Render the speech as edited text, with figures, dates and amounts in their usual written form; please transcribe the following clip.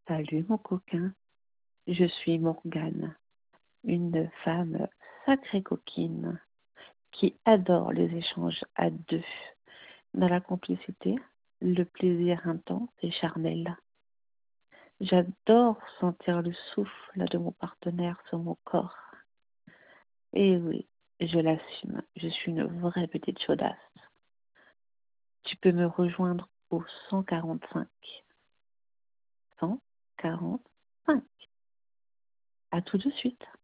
Salut mon coquin, je suis Morgane, une femme sacrée coquine qui adore les échanges à deux, dans la complicité, le plaisir intense et charnel. J'adore sentir le souffle de mon partenaire sur mon corps. Et oui, je l'assume, je suis une vraie petite chaudasse. Tu peux me rejoindre au 145. 145. À tout de suite.